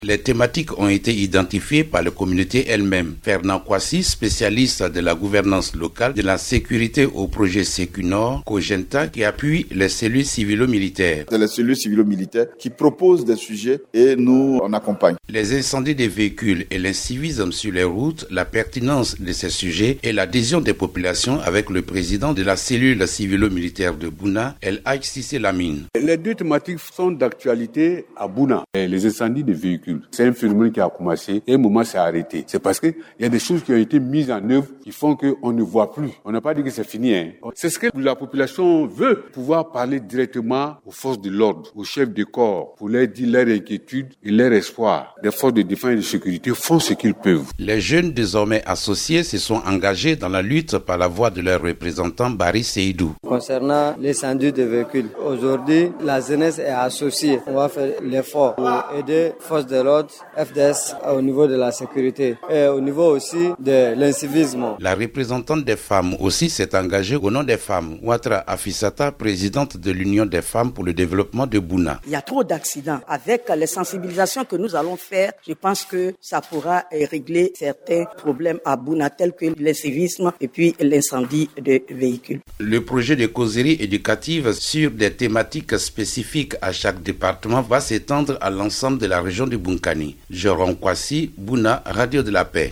Les thématiques ont été identifiées par la communauté elle-même. Fernand Kwasi, spécialiste de la gouvernance locale, de la sécurité au projet Sécunor, Cogenta, qui appuie les cellules civilo-militaires. C'est les cellules civilo-militaires qui proposent des sujets et nous, on accompagne. Les incendies des véhicules et l'incivisme sur les routes, la pertinence de ces sujets et l'adhésion des populations avec le président de la cellule civilo-militaire de Bouna, El Hadj Cissé Lamine. Les deux thématiques sont d'actualité à Bouna. Les incendies des véhicules, c'est un phénomène qui a commencé et un moment s'est arrêté. C'est parce qu'il y a des choses qui ont été mises en œuvre qui font qu'on ne voit plus. On n'a pas dit que c'est fini. C'est ce que la population veut, pouvoir parler directement aux forces de l'ordre, aux chefs de corps, pour leur dire leur inquiétude et leur espoir. Les forces de défense et de sécurité font ce qu'ils peuvent. Les jeunes désormais associés se sont engagés dans la lutte par la voix de leur représentant Barry Seydou. Concernant l'incendie des véhicules, aujourd'hui, la jeunesse est associée. On va faire l'effort pour aider les forces de l'ordre, FDS, au niveau de la sécurité et au niveau aussi de l'incivisme. La représentante des femmes aussi s'est engagée au nom des femmes. Ouattara Afissata, présidente de l'Union des femmes pour le développement de Bouna. Il y a trop d'accidents. Avec les sensibilisations que nous allons faire, je pense que ça pourra régler certains problèmes à Bouna, tels que l'incivisme et puis l'incendie des véhicules. Le projet de causerie éducative sur des thématiques spécifiques à chaque département va s'étendre à l'ensemble de la région de Bunkani. Jérôme Kwasi, Bouna, Radio de la Paix.